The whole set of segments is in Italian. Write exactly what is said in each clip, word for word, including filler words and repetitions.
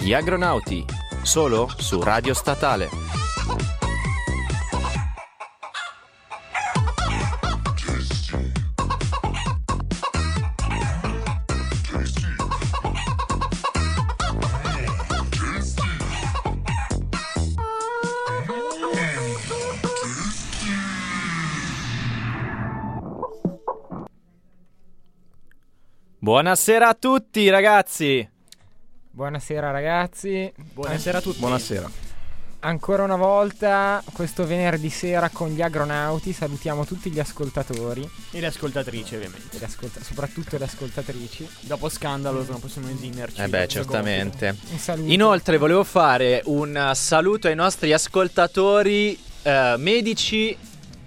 Gli Agronauti, solo su Radio Statale. Buonasera a tutti ragazzi. Buonasera ragazzi. Buonasera a tutti. Buonasera. Ancora una volta questo venerdì sera con gli Agronauti salutiamo tutti gli ascoltatori e le ascoltatrici, ovviamente. E le ascolta- soprattutto le ascoltatrici. Dopo Scandalo non possiamo esimerci. Eh beh, certamente. Un saluto. Inoltre volevo fare un saluto ai nostri ascoltatori eh, medici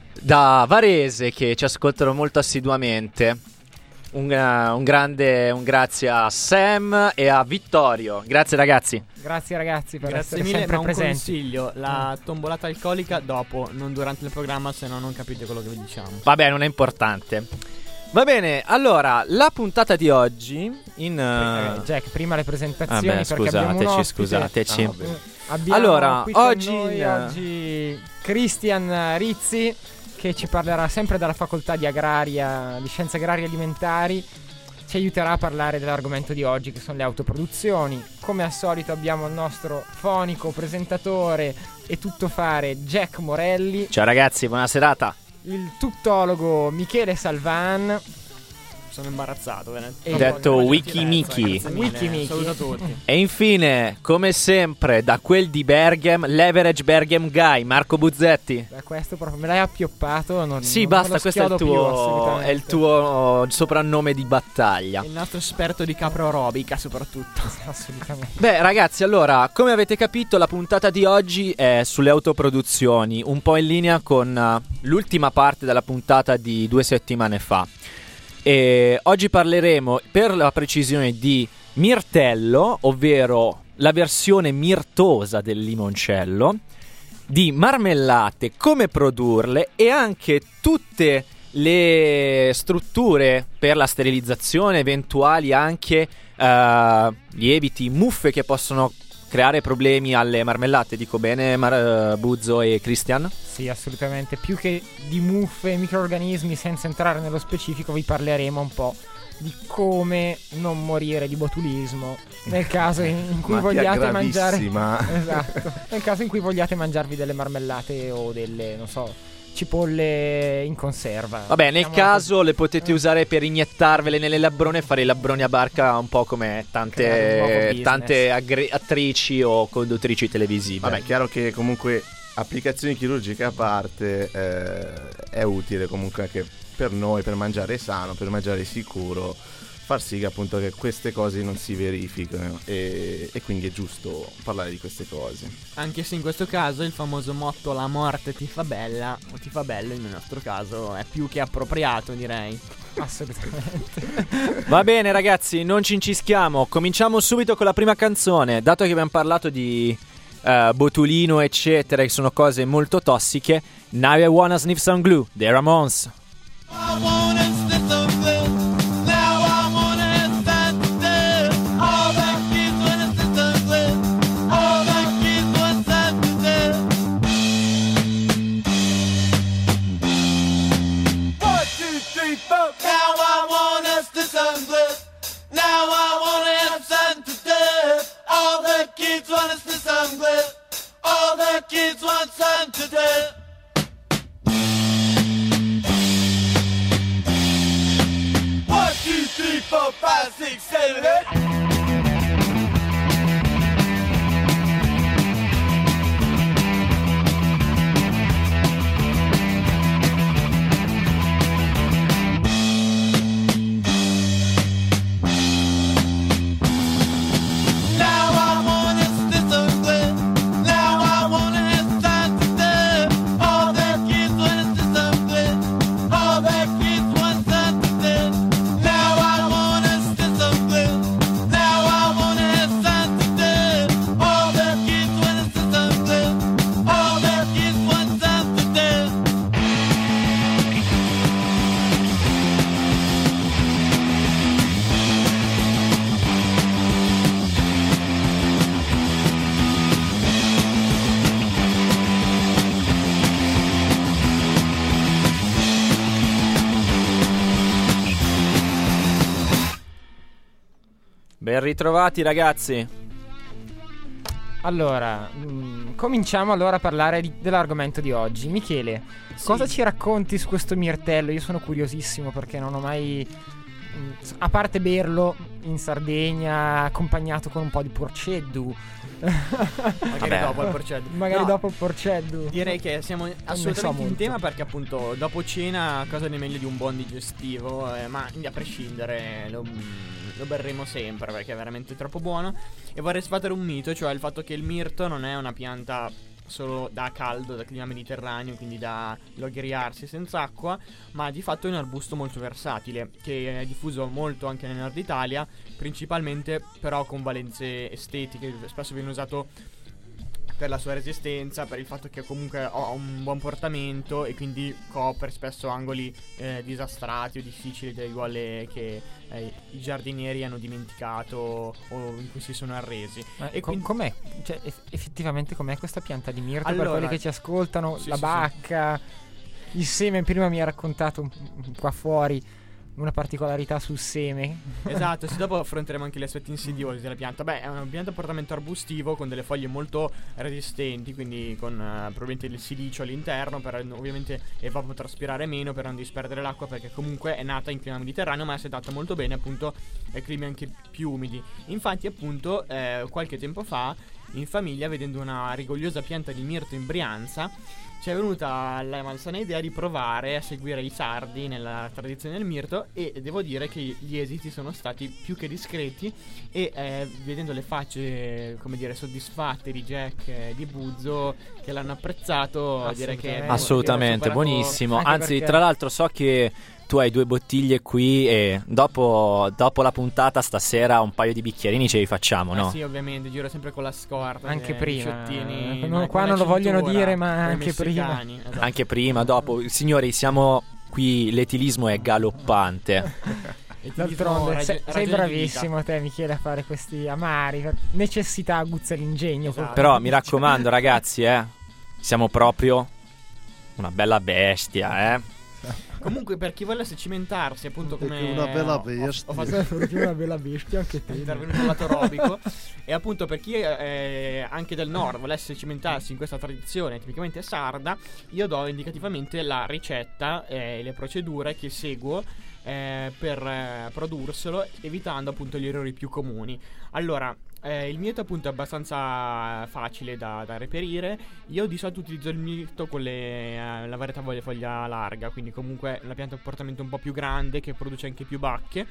da Varese che ci ascoltano molto assiduamente. Un, uh, un grande un grazie a Sam e a Vittorio. Grazie ragazzi. Grazie ragazzi per Grazie essere mille, sempre ma un presenti. consiglio: la tombolata alcolica dopo, non durante il programma, se no non capite quello che vi diciamo. Vabbè, non è importante. Va bene, allora la puntata di oggi in Eh, uh... Jack, prima le presentazioni Vabbè, perché abbiamo un scusateci, ospite. scusateci. Ah, abbiamo Allora, qui con oggi noi in- oggi Christian Rizzi, che ci parlerà sempre dalla facoltà di agraria, di scienze agrarie alimentari. Ci aiuterà a parlare dell'argomento di oggi, che sono le autoproduzioni. Come al solito abbiamo il nostro fonico, presentatore e tuttofare Jack Morelli, Ciao ragazzi, buona serata. il tuttologo Michele Salvan. Sono imbarazzato, ve ne- E- Dopo- Detto dopo- Wiki Miki. Grazie mille, Wiki Miki. Saluto a tutti. E infine, come sempre, da quel di Berghem, l'Average Berghem Guy, Marco Buzzetti. Da questo proprio me l'hai appioppato. Non, Sì, non basta, me lo questo è il schiodo più, tuo, assolutamente. è il tuo soprannome di battaglia. Il nostro esperto di capra aerobica, soprattutto. Assolutamente. Beh ragazzi, allora, come avete capito, la puntata di oggi è sulle autoproduzioni, un po' in linea con uh, l'ultima parte della puntata di due settimane fa. E oggi parleremo, per la precisione, di mirtello, ovvero la versione mirtosa del limoncello, di marmellate, come produrle e anche tutte le strutture per la sterilizzazione, eventuali anche eh, lieviti, muffe che possono creare problemi alle marmellate. Dico bene, Mar- Buzzo e Christian? Sì, assolutamente. Più che di muffe e microrganismi, senza entrare nello specifico, vi parleremo un po' di come non morire di botulismo nel caso in, in cui Malattia vogliate mangiare. gravissima. Esatto. Nel caso in cui vogliate mangiarvi delle marmellate o delle, non so, cipolle in conserva. Vabbè, nel Diciamo caso così. le potete usare per iniettarvele nelle labbrone e fare i labbroni a barca, un po' come Creare un nuovo tante, business. tante aggre- attrici o conduttrici televisive. Vabbè, è chiaro che comunque applicazioni chirurgiche a parte eh, è utile comunque anche per noi, per mangiare sano, per mangiare sicuro, far sì che appunto che queste cose non si verifichino e, e quindi è giusto parlare di queste cose. Anche se in questo caso il famoso motto "la morte ti fa bella" o ti fa bello, nel nostro caso è più che appropriato, direi. Assolutamente. Va bene ragazzi, non ci incischiamo, cominciamo subito con la prima canzone. Dato che abbiamo parlato di uh, botulino eccetera, che sono cose molto tossiche, Now I Wanna Sniff Some Glue, The Ramones. I wanna sniff some glue. Now I wanna stand still. All the kids wanna sniff some glue. All the kids wanna stand still. One, two, three, four. Now I wanna sniff some glue. Now I wanna stand still. All the kids wanna sniff some glue. All the kids want stand still. One, two, three, four, five, six, seven, eight. Now I wanna sniff some glue. Now I wanna stand still. All the kids wanna sniff some glue. All the kids want stand still. Now I wanna sniff some glue. Ben ritrovati ragazzi. Allora, mh, cominciamo allora a parlare di- dell'argomento di oggi. Michele, cosa ci racconti su questo mirtello? Io sono curiosissimo perché non ho mai, mh, a parte berlo in Sardegna accompagnato con un po' di porceddu. Magari Vabbè. dopo il porceddu. Magari No, dopo il porceddu. direi che siamo so assolutamente in molto. tema, perché appunto dopo cena cosa ne meglio di un buon digestivo, eh, ma a prescindere lo, lo berremo sempre perché è veramente troppo buono. E vorrei sfatare un mito, cioè il fatto che il mirto non è una pianta solo da caldo, da clima mediterraneo, quindi da logriarsi senza acqua, ma di fatto è un arbusto molto versatile che è diffuso molto anche nel nord Italia, principalmente però con valenze estetiche. Spesso viene usato per la sua resistenza, per il fatto che comunque ha un buon portamento e quindi copre spesso angoli eh, disastrati o difficili dei quali che eh, i giardinieri hanno dimenticato o in cui si sono arresi. Ma E co- quindi- com'è? Cioè, eff- effettivamente com'è questa pianta di mirto? Allora- per quelli che ci ascoltano, Sì, la sì, bacca, il seme. Prima mi ha raccontato un- un- qua fuori una particolarità sul seme. Esatto, sì, dopo affronteremo anche gli aspetti insidiosi della pianta. Beh, è una pianta a portamento arbustivo con delle foglie molto resistenti, quindi con eh, probabilmente del silicio all'interno per eh, ovviamente evapottraspirare meno, per non disperdere l'acqua, perché comunque è nata in clima mediterraneo ma è adatta molto bene appunto ai climi anche più umidi. Infatti appunto eh, qualche tempo fa in famiglia, vedendo una rigogliosa pianta di mirto in Brianza, ci è venuta la malsana idea di provare a seguire i sardi nella tradizione del mirto, e devo dire che gli esiti sono stati più che discreti e eh, vedendo le facce, come dire, soddisfatte di Jack e di Buzzo che l'hanno apprezzato, direi che Assolutamente. Assolutamente, abbiamo superato- buonissimo. Anche Anzi, perché- tra l'altro so che tu hai due bottiglie qui e dopo, dopo la puntata stasera un paio di bicchierini ce li facciamo, Eh no? sì, ovviamente, giro sempre con la scorta. Anche dei prima. sciottini, Eh, no, qua con non la lo vogliono cintura, dire, ma come i anche prima. messicani, esatto. Anche prima, dopo. Signori, siamo qui, l'etilismo è galoppante. E ti D'altronde dico, sei, raggi- sei ragioni di vita. bravissimo te, Michele, a fare questi amari. per- Necessità aguzza l'ingegno. Esatto. Però mi raccomando ragazzi, eh, siamo proprio una bella bestia, eh. Comunque, per chi volesse cimentarsi, appunto, Perché come una bella ho- ho- bestia. ho fatto Perché è una bella bestia anche è te. intervenuto il lato robico. E appunto, per chi eh, anche del nord volesse cimentarsi in questa tradizione tipicamente sarda, io do indicativamente la ricetta e le procedure che seguo eh, per eh, produrselo, evitando appunto gli errori più comuni. Allora, eh, il mirto appunto è abbastanza facile da, da reperire. Io di solito utilizzo il mirto con le, eh, la varietà foglia, foglia larga, quindi comunque la pianta ha un portamento un po' più grande che produce anche più bacche.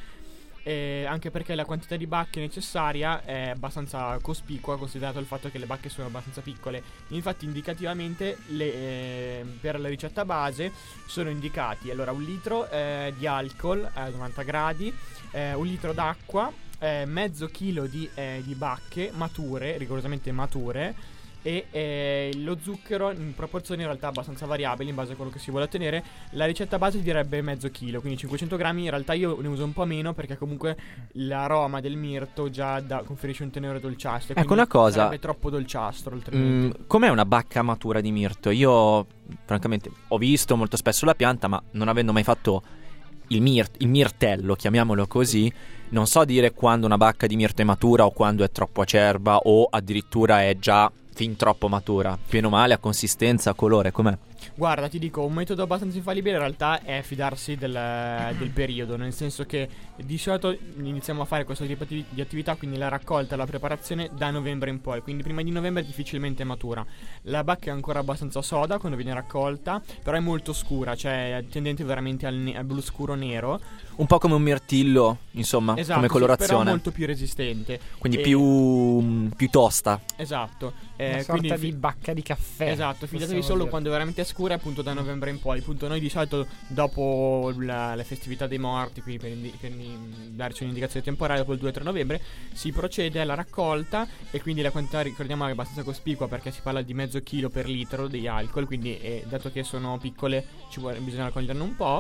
Eh, anche perché la quantità di bacche necessaria è abbastanza cospicua, considerato il fatto che le bacche sono abbastanza piccole. Infatti indicativamente le, eh, per la ricetta base sono indicati allora un litro eh, di alcol a novanta gradi, eh, un litro d'acqua, eh, mezzo chilo di, eh, di bacche mature, rigorosamente mature, e eh, lo zucchero in proporzioni in realtà abbastanza variabili in base a quello che si vuole ottenere. La ricetta base direbbe mezzo chilo, quindi cinquecento grammi. In realtà io ne uso un po' meno perché comunque l'aroma del mirto già da, conferisce un tenore dolciastro, Ecco quindi una cosa. sarebbe troppo dolciastro altrimenti. Mm, com'è una bacca matura di mirto? Io francamente ho visto molto spesso la pianta, ma non avendo mai fatto il, mir- il mirtello, chiamiamolo così, non so dire quando una bacca di mirto è matura o quando è troppo acerba o addirittura è già fin troppo matura. Bene o male, a consistenza, a colore, com'è? Guarda, ti dico, un metodo abbastanza infallibile in realtà è fidarsi del, del periodo, nel senso che di solito iniziamo a fare questo tipo di di attività, quindi la raccolta e la preparazione da novembre in poi, quindi prima di novembre difficilmente matura. La bacca è ancora abbastanza soda quando viene raccolta, però è molto scura, cioè è tendente veramente al, ne- al blu scuro nero. Un po' come un mirtillo, insomma, Esatto, come sì, colorazione. però molto più resistente. Quindi E- più, più tosta. Esatto. Una Eh, sorta quindi di fi- bacca di caffè. Esatto, fidatevi possiamo solo dire. quando veramente è scura, appunto da novembre in poi. Appunto noi di solito dopo la, le festività dei morti, quindi per, indi- per indi- darci un'indicazione temporale, dopo il due tre novembre si procede alla raccolta, e quindi la quantità, ricordiamo, è abbastanza cospicua perché si parla di mezzo chilo per litro di alcol, quindi eh, dato che sono piccole ci vuole, bisogna raccoglierne un po'.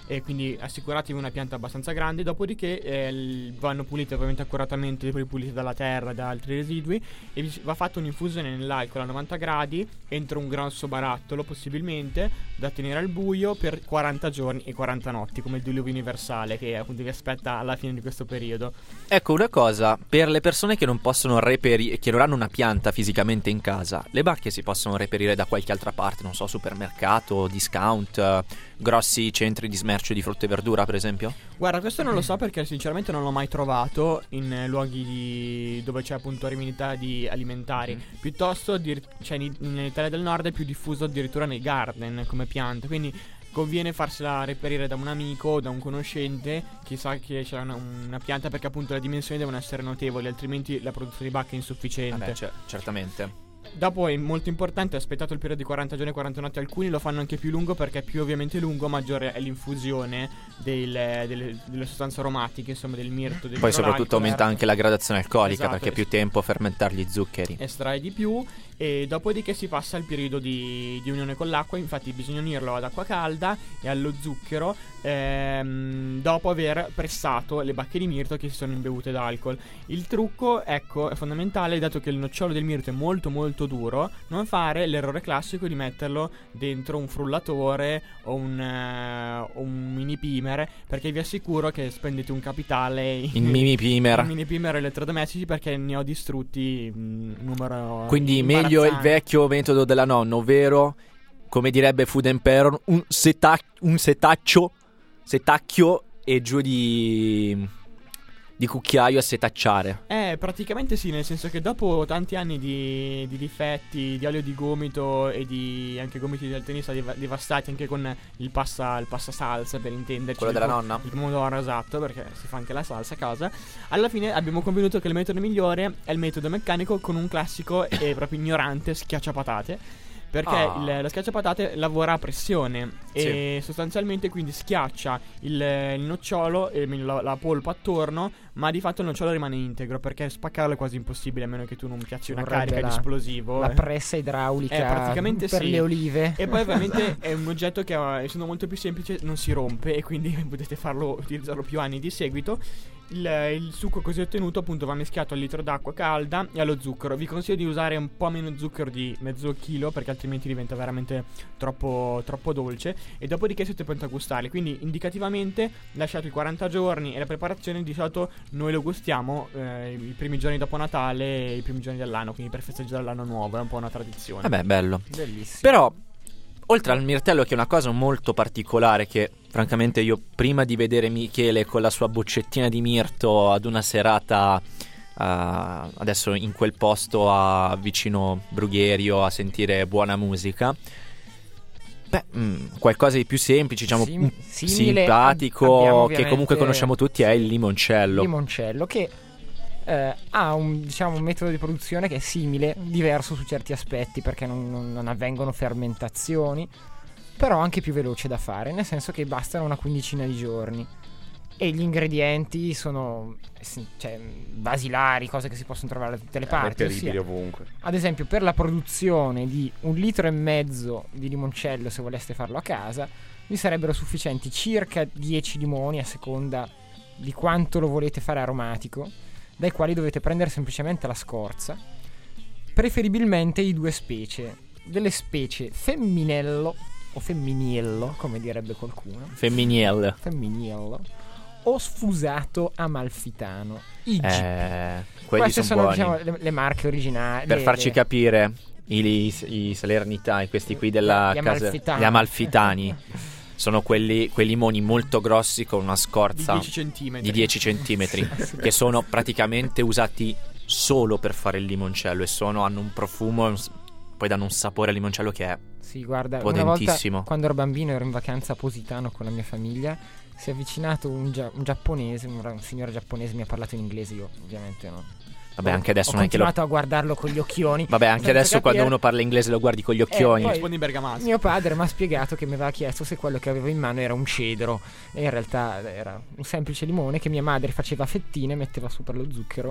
e quindi assicuratevi una pianta abbastanza grande. Dopodiché eh, l- vanno pulite ovviamente accuratamente, poi pulite dalla terra, da altri residui, e vi- va fatta un'infusione nell'alcol a novanta gradi entro un grosso barattolo possibilmente, da tenere al buio per quaranta giorni e quaranta notti, come il diluvio universale che appunto vi aspetta alla fine di questo periodo. Ecco una cosa, per le persone che non possono reperire, che non hanno una pianta fisicamente in casa, le bacche si possono reperire da qualche altra parte, non so, supermercato, discount, eh, grossi centri di smercio di frutta e verdura per esempio? Guarda, questo non lo so perché sinceramente non l'ho mai trovato in eh, luoghi di- dove c'è appunto rimedialità di alimentari. Mm. Piuttosto, addir- cioè, in, nell'Italia del Nord è più diffuso addirittura nei garden come pianta. Quindi conviene farsela reperire da un amico o da un conoscente che sa che c'è una, una pianta, perché appunto le dimensioni devono essere notevoli, altrimenti la produzione di bacche è insufficiente. Vabbè, cioè, certamente. Dopo è molto importante, aspettato il periodo di quaranta giorni e quaranta notti, alcuni lo fanno anche più lungo perché più ovviamente lungo maggiore è l'infusione del- delle, delle sostanze aromatiche, insomma del mirto, del Poi soprattutto cloralcol. aumenta anche la gradazione alcolica, Esatto, perché è es- più tempo a fermentare gli zuccheri. Estrae di più, e dopodiché si passa al periodo di, di unione con l'acqua. Infatti bisogna unirlo ad acqua calda e allo zucchero ehm, dopo aver pressato le bacche di mirto che si sono imbevute d'alcol. Il trucco, ecco, è fondamentale, dato che il nocciolo del mirto è molto molto duro, non fare l'errore classico di metterlo dentro un frullatore o un, eh, o un mini pimer, perché vi assicuro che spendete un capitale In mini pimer. in mini pimer elettrodomestici, perché ne ho distrutti un numero Quindi meglio il imbarazzante. vecchio metodo della nonna, ovvero, come direbbe Food Emperor, un, seta- un setaccio, setacchio e giù di, di cucchiaio a setacciare. Eh, praticamente sì, nel senso che dopo tanti anni di, di difetti, di olio di gomito e di anche gomiti del tennista deva- devastati anche con il passa, il passa salsa, per intenderci. Quello il della po- nonna? Il pomodoro, esatto, perché si fa anche la salsa a casa. Alla fine abbiamo convenuto che il metodo migliore è il metodo meccanico, con un classico e proprio ignorante schiacciapatate. Perché Ah. il, lo schiacciapatate lavora a pressione e sostanzialmente quindi schiaccia il, il nocciolo e la, la polpa attorno, ma di fatto il nocciolo rimane integro, perché spaccarlo è quasi impossibile a meno che tu non piazzi una Vorrebbe carica la- di esplosivo. La eh. pressa idraulica Eh, praticamente per sì. le olive. E poi ovviamente è un oggetto che eh, essendo molto più semplice non si rompe, e quindi potete farlo, utilizzarlo più anni di seguito. Il, il succo così ottenuto appunto va mischiato al litro d'acqua calda e allo zucchero. Vi consiglio di usare un po' meno zucchero di mezzo chilo, perché altrimenti diventa veramente troppo, troppo dolce. E dopodiché siete pronti a gustarli. Quindi indicativamente lasciate i quaranta giorni, e la preparazione di solito noi lo gustiamo eh, i primi giorni dopo Natale e i primi giorni dell'anno, quindi per festeggiare l'anno nuovo. È un po' una tradizione. Vabbè, bello. Bellissimo. Però, oltre al mirtello, che è una cosa molto particolare, che francamente io prima di vedere Michele con la sua boccettina di mirto ad una serata uh, adesso in quel posto a vicino Brugherio a sentire buona musica, beh, mm, qualcosa di più semplice, diciamo, Sim- mm, simile simpatico, ab- abbiamo che ovviamente comunque conosciamo tutti, è il limoncello. limoncello, che eh, ha un, diciamo, un metodo di produzione che è simile, diverso su certi aspetti, perché non, non- non avvengono fermentazioni, però anche più veloce da fare, nel senso che bastano una quindicina di giorni e gli ingredienti sono eh, sì, cioè, basilari, cose che si possono trovare da tutte le parti. reperibili ossia, ovunque. ad esempio, per la produzione di un litro e mezzo di limoncello, se voleste farlo a casa, vi sarebbero sufficienti circa dieci limoni, a seconda di quanto lo volete fare aromatico, dai quali dovete prendere semplicemente la scorza, preferibilmente di due specie, delle specie femminello o femminiello, come direbbe qualcuno, Femminiel. femminiello, o sfusato amalfitano, I G. Eh, quelli Queste sono sono, buoni. diciamo, le, le marche originali. Per le- farci le- capire, i, i, i Salernitani, questi qui della Gli casa, amalfitani. gli amalfitani, sono quelli, quei limoni molto grossi con una Di scorza dieci centimetri. di dieci centimetri, che sono praticamente usati solo per fare il limoncello, e sono, hanno un profumo e un s- poi danno un sapore al limoncello che è Sì, guarda, una volta potentissimo. quando ero bambino ero in vacanza a Positano con la mia famiglia, si è avvicinato un, gia- un giapponese, un, ra- un signore giapponese, mi ha parlato in inglese, io ovviamente no. Vabbè, anche adesso Ho non è che lo... continuato a guardarlo con gli occhioni. Vabbè, anche senza adesso quando capire. uno parla inglese lo guardi con gli occhioni. poi- Rispondi in bergamasco. Mio padre mi ha spiegato che mi aveva chiesto se quello che avevo in mano era un cedro, e in realtà era un semplice limone che mia madre faceva a fettine, metteva sopra lo zucchero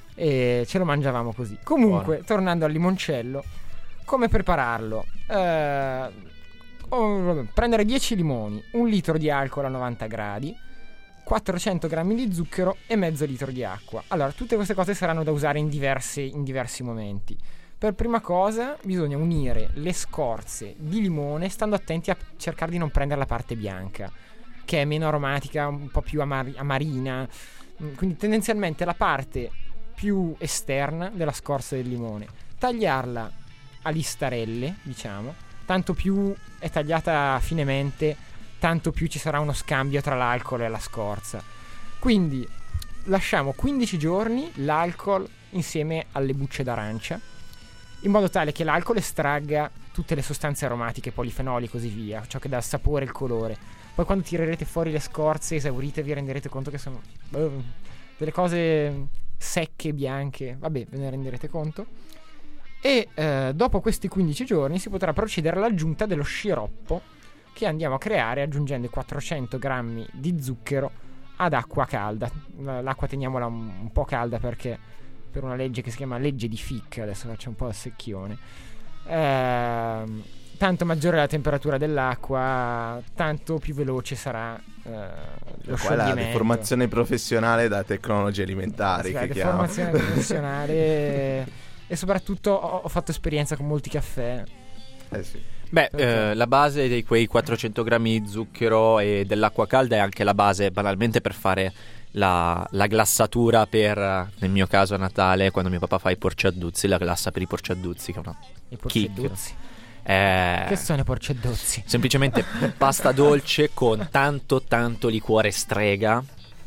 e ce lo mangiavamo così. Comunque, tornando al limoncello, come prepararlo? Eh, oh, prendere dieci limoni, un litro di alcol a novanta gradi, quattrocento grammi di zucchero e mezzo litro di acqua. Allora, tutte queste cose saranno da usare in diversi, in diversi momenti. Per prima cosa bisogna unire le scorze di limone, stando attenti a cercare di non prendere la parte bianca, che è meno aromatica, un po' più amar- amarina. Quindi tendenzialmente la parte più esterna della scorza del limone, tagliarla a listarelle, diciamo. Tanto più è tagliata finemente, tanto più ci sarà uno scambio tra l'alcol e la scorza. Quindi lasciamo quindici giorni l'alcol insieme alle bucce d'arancia, in modo tale che l'alcol estragga tutte le sostanze aromatiche, polifenoli e così via, ciò che dà il sapore e il colore. Poi quando tirerete fuori le scorze esaurite vi renderete conto che sono uh, delle cose secche, bianche, vabbè, ve ne renderete conto. E uh, dopo questi quindici giorni si potrà procedere all'aggiunta dello sciroppo che andiamo a creare aggiungendo quattrocento grammi di zucchero ad acqua calda. L'acqua teniamola un, un po' calda perché per una legge che si chiama legge di Fick, adesso faccio un po' il secchione, ehm, tanto maggiore la temperatura dell'acqua, tanto più veloce sarà eh, lo scioglimento. La deformazione professionale da tecnologie alimentari, sì, che la chiama. deformazione professionale e, e soprattutto ho, ho fatto esperienza con molti caffè. Eh sì. Beh, eh, la base di quei quattrocento grammi di zucchero e dell'acqua calda è anche la base banalmente per fare la, la glassatura per, nel mio caso a Natale, quando mio papà fa i porciadduzzi, la glassa per i porciadduzzi, che è una I porciadduzzi. Eh, che sono i porciadduzzi? semplicemente pasta dolce con tanto tanto liquore strega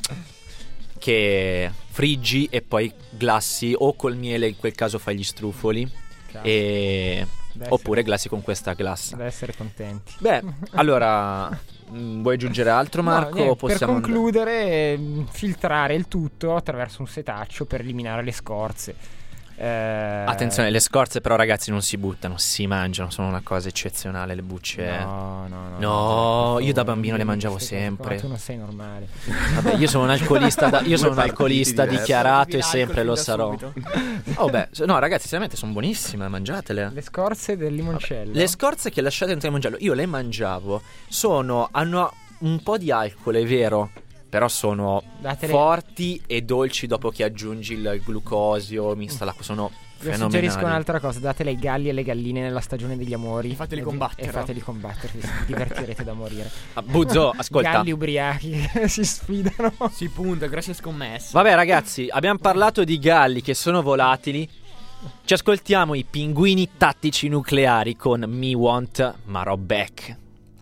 che friggi e poi glassi o col miele, in quel caso fai gli strufoli. Cazzo. E Deve oppure essere, glassi con questa glassa. deve essere contenti. Beh, allora mh, vuoi aggiungere altro, Marco? No, niente, o possiamo per concludere, mh, filtrare il tutto attraverso un setaccio per eliminare le scorze. Eh, Attenzione, le scorze però ragazzi non si buttano, si mangiano, sono una cosa eccezionale le bucce. No, no, no. No, no, io da bambino le mangiavo sei- sempre. Ma tu non sei normale. Vabbè, io sono un alcolista, da- io sono un Due alcolista partiti dichiarato e diversi. sempre lo L'alcol sarò. fin da Oh beh, no ragazzi, sinceramente sono buonissime, mangiatele. Le scorze del limoncello. Le scorze che lasciate dentro il limoncello, io le mangiavo, sono, hanno un po' di alcol, è vero, però sono Datele- forti e dolci dopo che aggiungi il glucosio, mista l'acqua, sono Vi fenomenali. suggerisco un'altra cosa: datele ai galli e alle galline nella stagione degli amori. E fateli e, combattere. E fateli combattere, vi divertirete da morire. Ah, Buzzo, ascolta. Galli ubriachi che si sfidano. Si punta, grazie scommesse. Vabbè ragazzi, abbiamo parlato di galli che sono volatili. Ci ascoltiamo i pinguini tattici nucleari con Me Want Maro Back.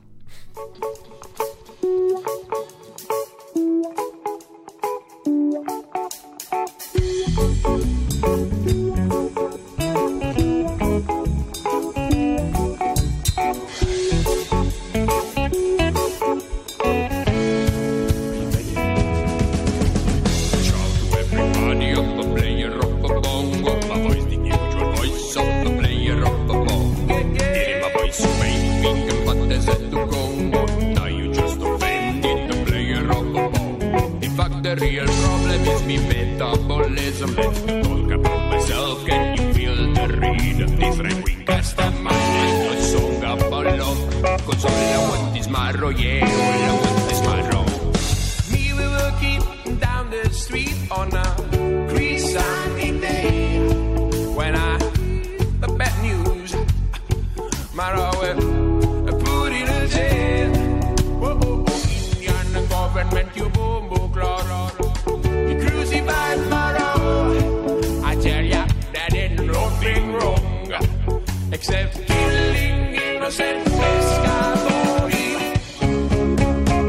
The real problem is me metabolism. Let me talk about myself. Can you feel the rhythm? Different we customize a song up along. Cause all I want is my roll, yeah, all I want is my roll. Me, we working down the street on a grease sunny day. When I, the bad news, my roll will put in a jail. Oh, oh, oh, Indian government, you boom, boom, claw. You crucified Maro. I tell ya, that ain't nothing wrong except killing innocent pescadores.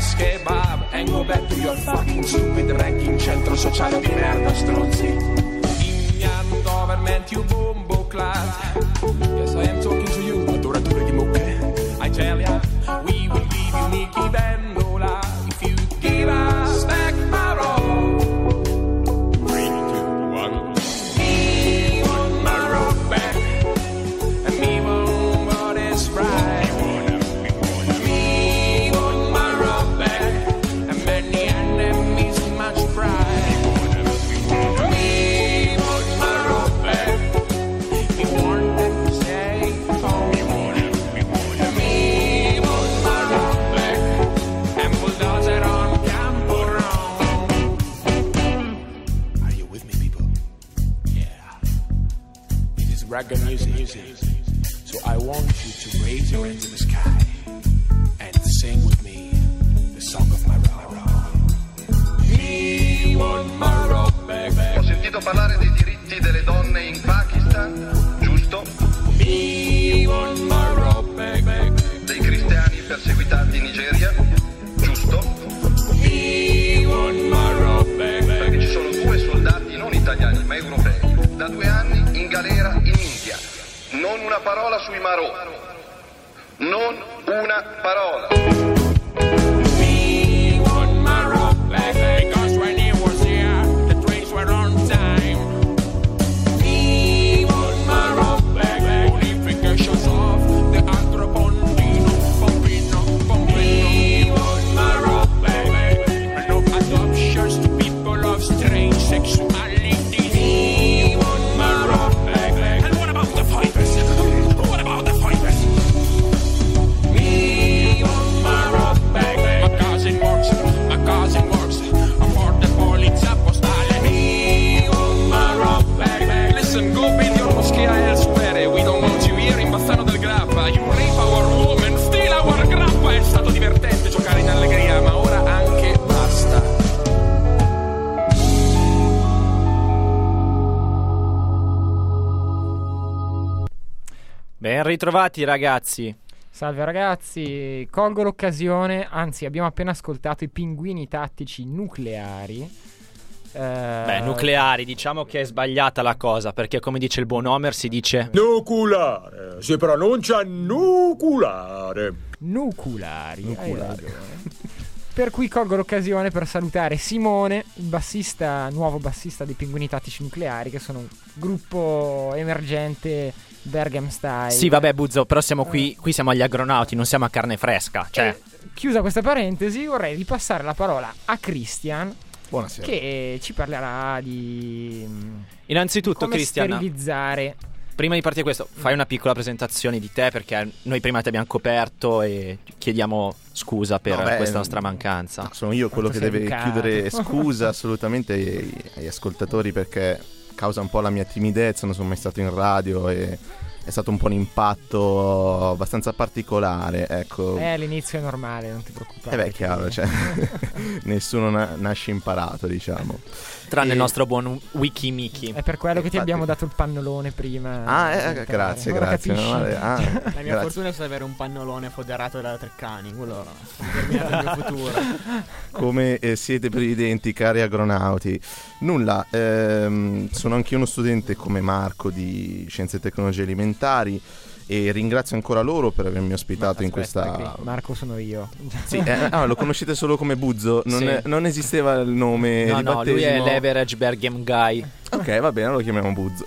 Max Kebab and go back to your fucking stupid ranking centro sociale di merda stronzi. Ignan government you bombo class. Yes, I am talking to you, adoratore di mucche. I tell ya, we will give you Nicky Vendola if you give us back my roll. Three, two, one. Me want my road back, and me want what is right. Me want my road back, and many enemies much pride. Me want my road back, me want them to stay home. Me want my road back, and bulldozer on Campo Rome. Are you with me, people? Yeah. This is reggae music, so I want you to raise your hands in the sky and sing with me the song of my road. Me want my road back. Ho sentito parlare dei diritti delle donne in Pakistan, giusto? Me want my road back. Dei cristiani perseguitati in Nigeria, giusto? Me want my road back. Perché ci sono due soldati non italiani ma europei, da due anni in galera in India. Non una parola sui Marò. Non una parola. Me want my road back, because when he was here, the trains were on time. Me want my road back, unifications of the Antropondino, Pompino, Pompino. Me want my road back, no adoptions to people of strange sexuality. Me want my road back, and what about the fighters? What about the fighters? Me want my road back. My cousin works, my cousin works for the polizia postale. Me want my road back. Listen, go build your moschea elsewhere. We don't want you here in Bassano del Grappa. You rape our woman, steal our grappa. È stato divertente giocare in allegria, ma ora anche basta. Ben ritrovati ragazzi. Salve ragazzi, colgo l'occasione, anzi abbiamo appena ascoltato i pinguini tattici nucleari. Eh, Beh, nucleari, diciamo che è sbagliata la cosa, perché come dice il buon Homer si dice Nuculare, si pronuncia nuculare. Nuculari, hai Nuculari. ragione. Per cui colgo l'occasione per salutare Simone, il bassista, nuovo bassista dei Pinguini Tattici Nucleari, che sono un gruppo emergente Bergam Style. Sì, vabbè, Buzzo, però siamo qui, qui siamo agli agronauti, non siamo a carne fresca. Cioè, E, chiusa questa parentesi, vorrei ripassare la parola a Christian, Buonasera. che ci parlerà di innanzitutto, come Christian, sterilizzare. prima di partire questo, fai una piccola presentazione di te, perché noi prima ti abbiamo coperto e chiediamo scusa per No, beh, questa nostra mancanza. No, sono io quello Quanto che sei deve educato. chiedere scusa assolutamente ai, agli ascoltatori, perché causa un po' la mia timidezza, non sono mai stato in radio e è stato un po' un impatto abbastanza particolare, ecco. Eh, all'inizio è normale, non ti preoccupare. Eh beh, è chiaro, cioè, nessuno na- nasce imparato, diciamo. Tranne E- il nostro buon Wiki Miki. È per quello che ti Infatti- abbiamo dato il pannolone prima. Ah, eh, Per- grazie, ora grazie. capisci? meno male. Ah, La mia grazie. fortuna è stata avere un pannolone foderato da Treccani, quello determinato il mio futuro. Come eh, siete previdenti, cari agronauti? Nulla, ehm, sono anche uno studente come Marco di Scienze e Tecnologie Alimentari e ringrazio ancora loro per avermi ospitato in Aspetta, questa... che Marco sono io. Sì, eh, ah, lo conoscete solo come Buzzo, non, Sì. è- non esisteva il nome No, di no, lui è battesimo. l'Average Bergam Guy. Ok, va bene, lo chiamiamo Buzzo.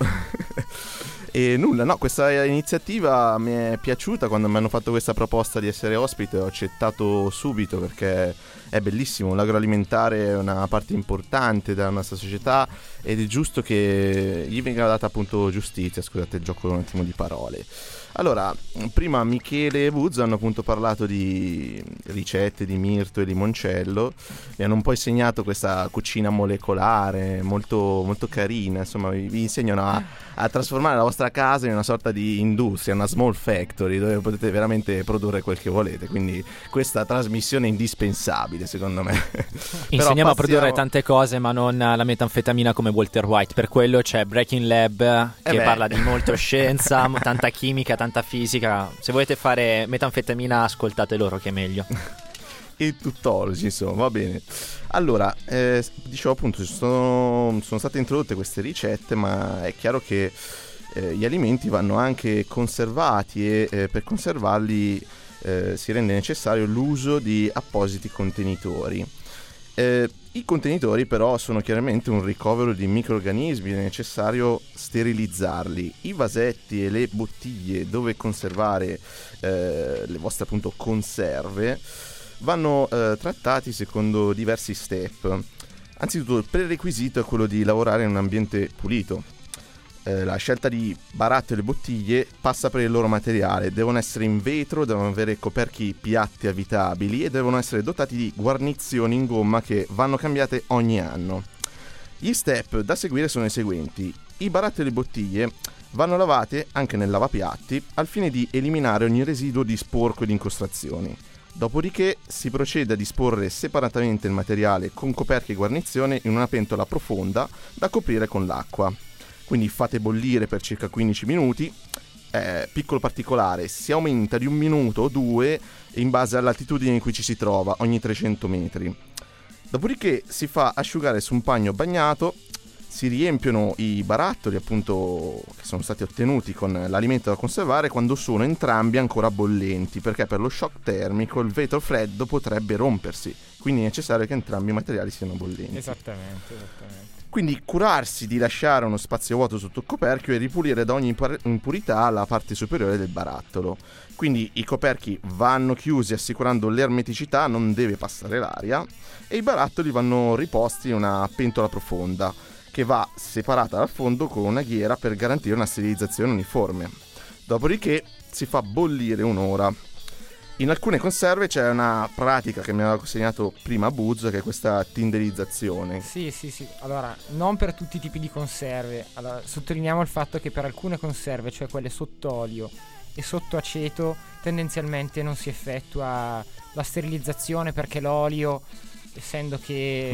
E nulla, no, questa iniziativa mi è piaciuta. Quando mi hanno fatto questa proposta di essere ospite ho accettato subito, perché è bellissimo. L'agroalimentare è una parte importante della nostra società ed è giusto che gli venga data appunto giustizia. Scusate il gioco un attimo di parole. Allora, prima Michele e Buzzo hanno appunto parlato di ricette di mirto e limoncello, mi hanno un po' insegnato questa cucina molecolare molto, molto carina, insomma vi, vi insegnano a, a trasformare la vostra casa in una sorta di industria, una small factory dove potete veramente produrre quel che volete, quindi questa trasmissione è indispensabile secondo me. Insegniamo a passiamo- produrre tante cose, ma non la metanfetamina come Walter White. Per quello c'è Breaking Lab, che Eh beh. parla di molto scienza, m- tanta chimica, tanta fisica. Se volete fare metanfetamina, ascoltate loro che è meglio. e tuttologi, insomma, va bene. Allora, eh, dicevo appunto, sono, sono state introdotte queste ricette, ma è chiaro che eh, gli alimenti vanno anche conservati e eh, per conservarli eh, si rende necessario l'uso di appositi contenitori. Eh, I contenitori però sono chiaramente un ricovero di microrganismi, è necessario sterilizzarli. I vasetti e le bottiglie dove conservare eh, le vostre appunto conserve vanno eh, trattati secondo diversi step. Anzitutto il prerequisito è quello di lavorare in un ambiente pulito. Eh, la scelta di barattoli e bottiglie passa per il loro materiale, devono essere in vetro, devono avere coperchi piatti abitabili e devono essere dotati di guarnizioni in gomma che vanno cambiate ogni anno. Gli step da seguire sono i seguenti: i barattoli e le bottiglie vanno lavate anche nel lavapiatti al fine di eliminare ogni residuo di sporco e di incrostazioni. Dopodiché si procede a disporre separatamente il materiale con coperchi e guarnizione in una pentola profonda da coprire con l'acqua. Quindi fate bollire per circa quindici minuti. Eh, piccolo particolare, si aumenta di un minuto o due in base all'altitudine in cui ci si trova, ogni trecento metri. Dopodiché si fa asciugare su un pagno bagnato, si riempiono i barattoli appunto che sono stati ottenuti con l'alimento da conservare quando sono entrambi ancora bollenti, perché per lo shock termico il vetro freddo potrebbe rompersi, quindi è necessario che entrambi i materiali siano bollenti. Esattamente, esattamente. Quindi curarsi di lasciare uno spazio vuoto sotto il coperchio e ripulire da ogni impar- impurità la parte superiore del barattolo. Quindi i coperchi vanno chiusi assicurando l'ermeticità, non deve passare l'aria, e i barattoli vanno riposti in una pentola profonda che va separata dal fondo con una ghiera per garantire una sterilizzazione uniforme. Dopodiché si fa bollire un'ora. In alcune conserve c'è una pratica che mi aveva consegnato prima Buzz, che è questa tinderizzazione. Sì, sì, sì. Allora, non per tutti i tipi di conserve. Allora, sottolineiamo il fatto che per alcune conserve, cioè quelle sott'olio e sotto aceto, tendenzialmente non si effettua la sterilizzazione perché l'olio, essendo che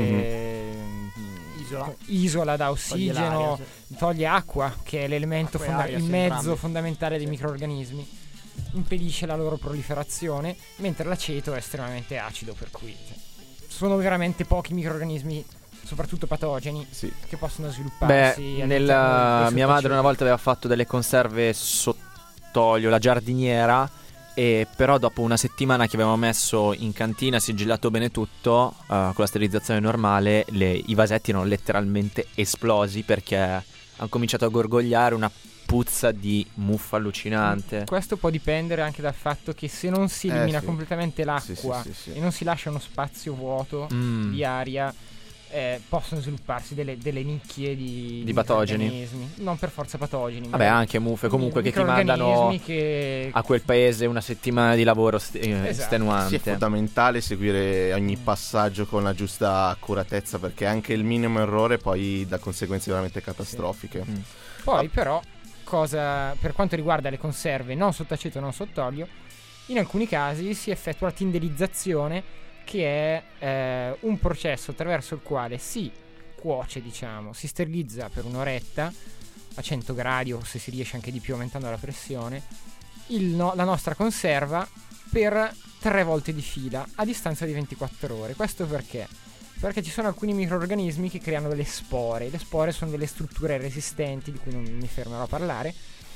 mm-hmm. isola. isola da ossigeno, Toglie, toglie acqua, che è l'elemento, Acqua e fonda- aria, il sì, mezzo entrambi. fondamentale dei Sì. microrganismi, impedisce la loro proliferazione, mentre l'aceto è estremamente acido, per cui cioè, sono veramente pochi microrganismi, soprattutto patogeni, Sì. che possono svilupparsi. Beh, all'interno nella... del mia madre sott'aceto. una volta aveva fatto delle conserve sott'olio, la giardiniera, e però dopo una settimana che avevamo messo in cantina, sigillato bene tutto, uh, con la sterilizzazione normale, le... i vasetti erano letteralmente esplosi perché hanno cominciato a gorgogliare una puzza di muffa allucinante. Questo può dipendere anche dal fatto che se non si elimina Eh, sì. completamente l'acqua Sì, sì, sì, sì. e non si lascia uno spazio vuoto Mm. di aria, eh, possono svilupparsi delle, delle nicchie di, Di patogeni. microrganismi. Non per forza patogeni. Vabbè, magari anche muffe comunque che ti microrganismi mandano che... a quel paese una settimana di lavoro st- eh, Esatto. Sì, è estenuante. fondamentale seguire ogni passaggio con la giusta accuratezza, perché anche il minimo errore poi dà conseguenze veramente catastrofiche. Mm. Poi però, cosa per quanto riguarda le conserve non sott'aceto non sott'olio, in alcuni casi si effettua la tinderizzazione, che è eh, un processo attraverso il quale si cuoce, diciamo, si sterilizza per un'oretta a cento gradi, o se si riesce anche di più aumentando la pressione, il no- la nostra conserva per tre volte di fila a distanza di ventiquattro ore. Questo perché? Perché ci sono alcuni microrganismi che creano delle spore. Le spore sono delle strutture resistenti, di cui non mi fermerò a parlare,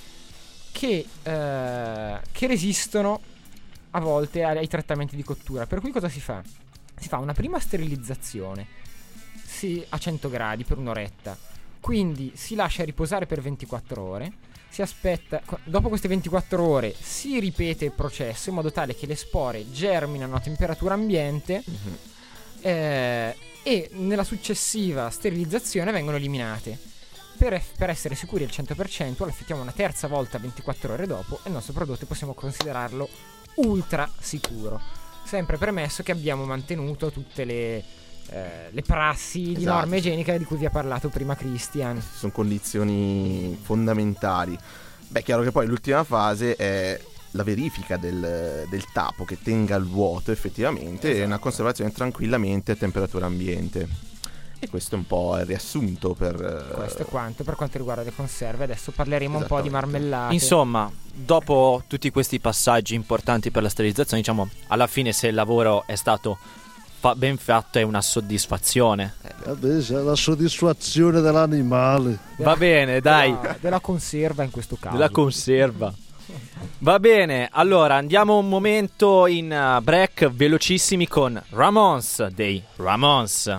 che, eh, che resistono a volte ai, ai trattamenti di cottura. Per cui cosa si fa? Si fa una prima sterilizzazione si, a cento gradi per un'oretta. Quindi si lascia riposare per ventiquattro ore. Si aspetta, dopo queste ventiquattro ore si ripete il processo in modo tale che le spore germinano a temperatura ambiente. Mm-hmm. Eh, e nella successiva sterilizzazione vengono eliminate. Per, per essere sicuri al cento per cento, lo effettuiamo una terza volta ventiquattro ore dopo e il nostro prodotto possiamo considerarlo ultra sicuro, sempre premesso che abbiamo mantenuto tutte le, eh, le prassi di Esatto. norma igienica di cui vi ha parlato prima Christian. Sono condizioni fondamentali. Beh, chiaro che poi l'ultima fase è la verifica del, del tappo che tenga il vuoto effettivamente, Esatto. e una conservazione tranquillamente a temperatura ambiente. E questo è un po' il riassunto per... Questo è quanto per quanto riguarda le conserve. Adesso parleremo un po' di marmellate. Insomma, dopo tutti questi passaggi importanti per la sterilizzazione, diciamo, alla fine se il lavoro è stato fa- ben fatto è una soddisfazione. Vabbè, c'è la soddisfazione dell'animale. Va bene, dai. Della, della conserva in questo caso. Della conserva. Va bene, allora andiamo un momento in uh, break velocissimi con Ramones dei Ramones.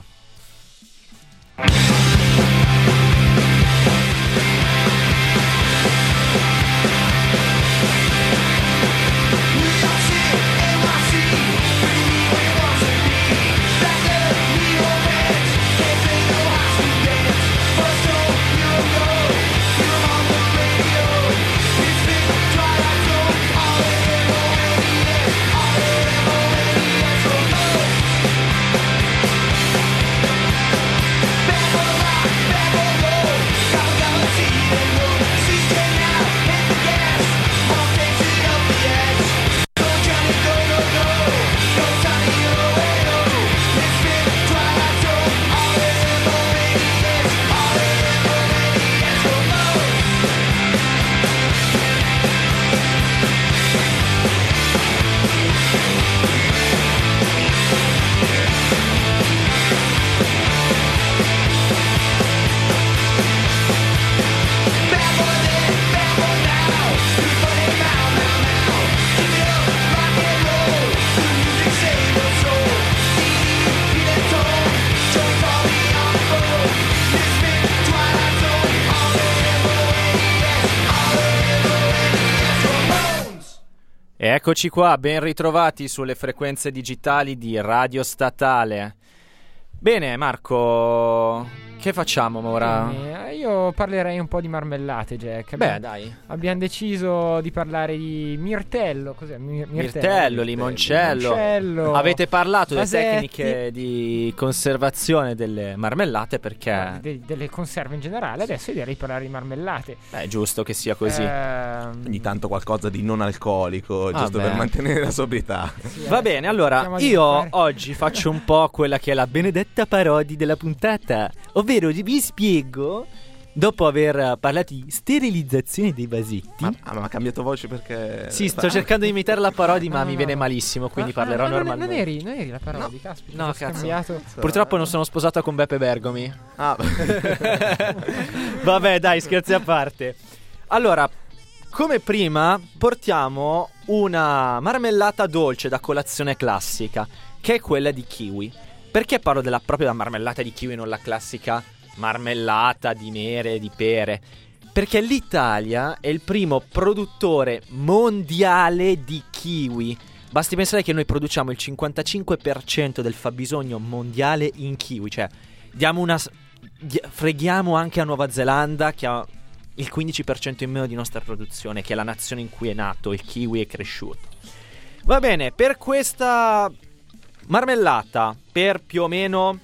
Eccoci qua, ben ritrovati sulle frequenze digitali di Radio Statale. Bene, Marco, che facciamo ora? Bene, io parlerei un po' di marmellate, Jack. Beh, Abbiamo- dai. Abbiamo deciso di parlare di mirtello. Cos'è? Mi- Mirtello, limoncello. limoncello, Avete parlato delle vasetti. tecniche di conservazione delle marmellate perché de- delle conserve in generale. Adesso io direi di parlare di marmellate. beh, è giusto che sia così. Ehm, Ogni tanto qualcosa di non alcolico, Ah, giusto beh. per mantenere la sobrietà. sì, Va eh, bene, allora cerchiamo di io fare- oggi faccio un po' quella che è la benedetta parodi della puntata, ovvero vi spiego, dopo aver parlato di sterilizzazione dei vasetti. Ma, ah, ma ha cambiato voce perché... Sì, sto Ah, cercando di imitare la parodi, ma No, mi no, viene no. malissimo, quindi Ah, parlerò ah, non- normalmente. Non eri, non eri la parodia, caspita. No, ho cazzo. scambiato. Purtroppo non sono sposato con Beppe Bergomi. Ah, Vabbè, dai, scherzi a parte. Allora, come prima, portiamo una marmellata dolce da colazione classica, che è quella di kiwi. Perché parlo della propria marmellata di kiwi, non la classica marmellata di mere, di pere? Perché l'Italia è il primo produttore mondiale di kiwi. Basti pensare che noi produciamo il cinquantacinque per cento del fabbisogno mondiale in kiwi. Cioè, diamo una... s- di- freghiamo anche a Nuova Zelanda, che ha il quindici per cento in meno di nostra produzione, che è la nazione in cui è nato il kiwi, è cresciuto. Va bene, per questa marmellata, per più o meno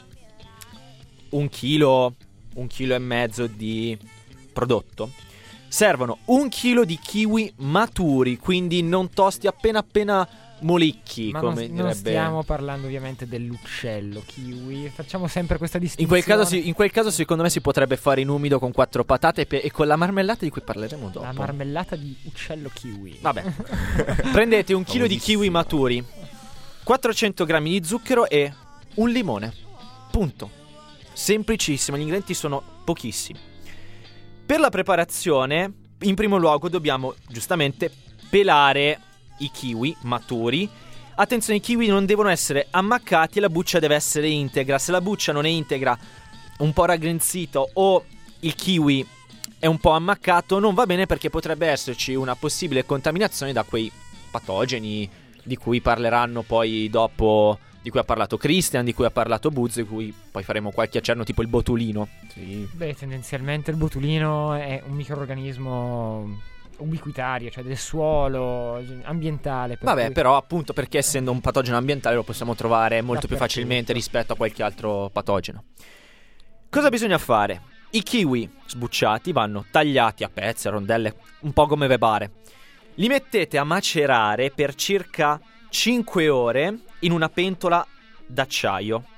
un chilo, un chilo e mezzo di prodotto, servono un chilo di kiwi maturi, quindi non tosti, appena appena molicchi, Ma come non, direbbe. non stiamo parlando ovviamente dell'uccello kiwi. Facciamo sempre questa In distinzione. quel, caso, si- in quel caso secondo me si potrebbe fare in umido con quattro patate e, pe- e con la marmellata di cui parleremo dopo. La marmellata di uccello kiwi. Vabbè. Prendete un chilo di kiwi maturi, quattrocento grammi di zucchero e un limone. Punto. Semplicissimo, gli ingredienti sono pochissimi. Per la preparazione, in primo luogo dobbiamo giustamente pelare i kiwi maturi. Attenzione, i kiwi non devono essere ammaccati e la buccia deve essere integra. Se la buccia non è integra, un po' raggrinzito, o il kiwi è un po' ammaccato, non va bene, perché potrebbe esserci una possibile contaminazione da quei patogeni di cui parleranno poi dopo, di cui ha parlato Christian, di cui ha parlato Buzzo, di cui poi faremo qualche accenno, tipo il botulino. sì. Beh, tendenzialmente il botulino è un microorganismo ubiquitario, cioè del suolo, ambientale. per Vabbè, cui- però appunto perché essendo un patogeno ambientale lo possiamo trovare molto più Dappertutto. facilmente rispetto a qualche altro patogeno. Cosa bisogna fare? I kiwi sbucciati vanno tagliati a pezzi, a rondelle, un po' come ve pare. Li mettete a macerare per circa cinque ore in una pentola d'acciaio.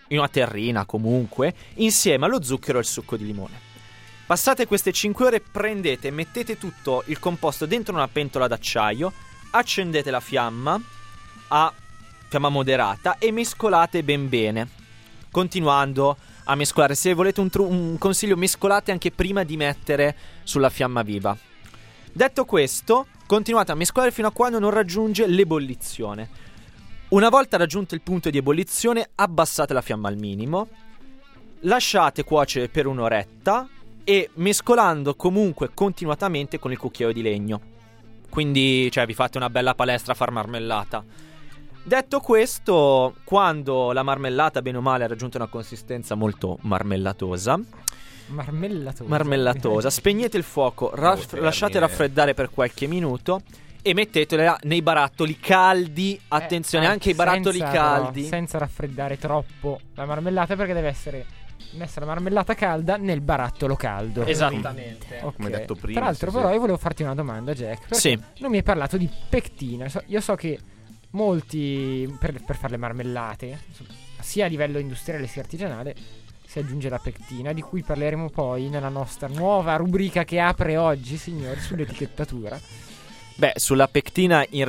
in una terrina comunque, insieme allo zucchero e al succo di limone. Passate queste cinque ore, prendete e mettete tutto il composto dentro una pentola d'acciaio, accendete la fiamma a fiamma moderata e mescolate ben bene, continuando a mescolare. Se volete un, tru- un consiglio, mescolate anche prima di mettere sulla fiamma viva. Detto questo, continuate a mescolare fino a quando non raggiunge l'ebollizione. Una volta raggiunto il punto di ebollizione, abbassate la fiamma al minimo, lasciate cuocere per un'oretta e mescolando comunque continuatamente con il cucchiaio di legno. Quindi, cioè, vi fate una bella palestra a far marmellata. Detto questo, quando la marmellata bene o male ha raggiunto una consistenza molto marmellatosa, Marmellatosa. marmellatosa, spegnete il fuoco, raff- Oh, lasciate termine. raffreddare per qualche minuto e mettetela nei barattoli caldi. Attenzione, Eh, anche i barattoli senza, caldi. però, senza raffreddare troppo la marmellata, perché deve essere messa la marmellata calda nel barattolo caldo. Esattamente. Ok. Come detto prima, Tra l'altro, sì, però, sì. io volevo farti una domanda, Jack. Perché Sì. non mi hai parlato di pectina. So- io so che molti, per, per fare le marmellate, insomma, sia a livello industriale sia artigianale, si aggiunge la pectina, di cui parleremo poi nella nostra nuova rubrica che apre oggi, signori, sull'etichettatura. Beh, sulla pectina in